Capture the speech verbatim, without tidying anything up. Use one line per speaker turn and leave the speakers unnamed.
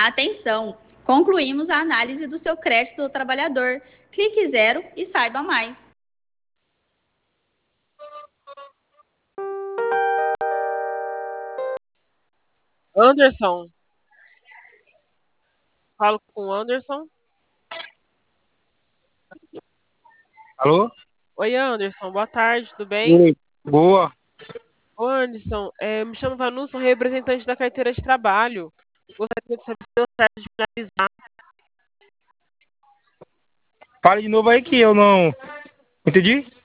Atenção! Concluímos a análise do seu crédito do trabalhador. Clique zero e saiba mais.
Anderson. Falo com o Anderson.
Alô?
Oi, Anderson. Boa tarde, tudo bem?
Oi. Boa.
Ô, Anderson, é, me chamo Vanus, sou representante da carteira de trabalho. Gostaria de saber se deu certo de finalizar.
Fala de novo aí que eu não entendi.